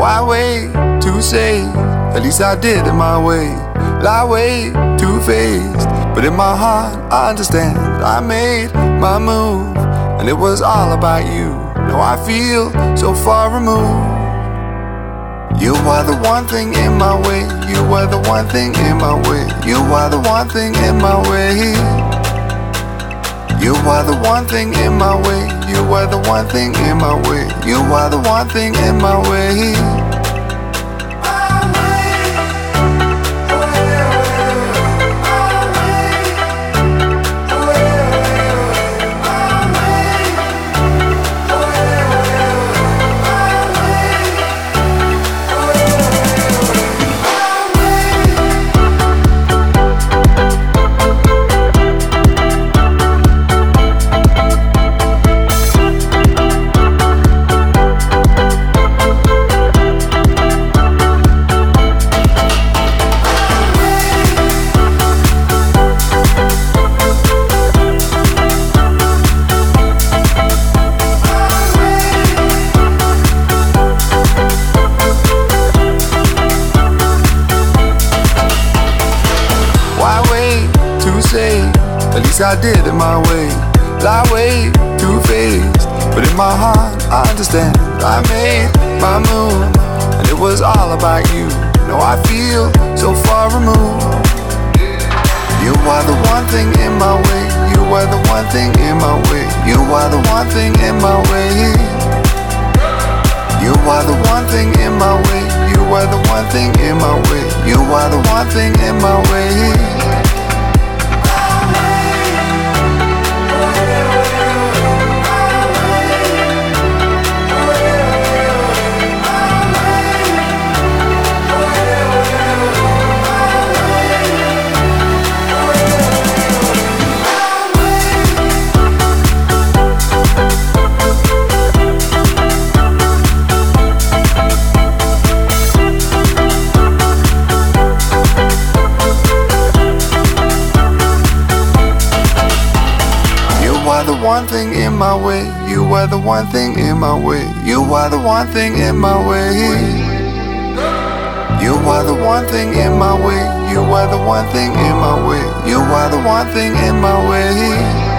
Why wait to say? At least I did it my way. Lie way too faced, but in my heart I understand. I made my move, and it was all about you. Now I feel so far removed. You are the one thing in my way. You are the one thing in my way. You are the one thing in my way. You are the one thing in my way. You are the one thing in my way. You are the one thing in my way. At least I did it my way. Lie way too faced, but in my heart I understand. I made my move, and it was all about you. Now I feel so far removed. You are the one thing in my way. You are the one thing in my way. You are the one thing in my way. You are the one thing in my way. You are the one thing in my way. You are the one thing in my way. You are the one thing in my way. You are the one thing in my way. You are the one thing in my way. You are the one thing in my way. You are the one thing in my way. You are the one thing in my way.